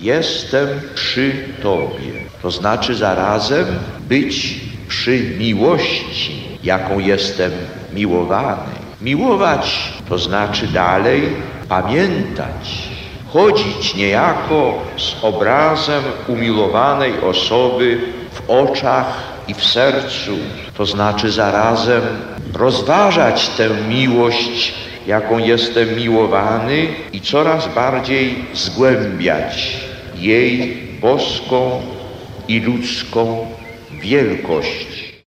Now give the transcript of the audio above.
jestem przy Tobie. To znaczy zarazem być przy miłości, jaką jestem miłowany. Miłować to znaczy dalej pamiętać, chodzić niejako z obrazem umiłowanej osoby w oczach i w sercu. To znaczy zarazem rozważać tę miłość, jaką jestem miłowany i coraz bardziej zgłębiać jej boską i ludzką wielkość.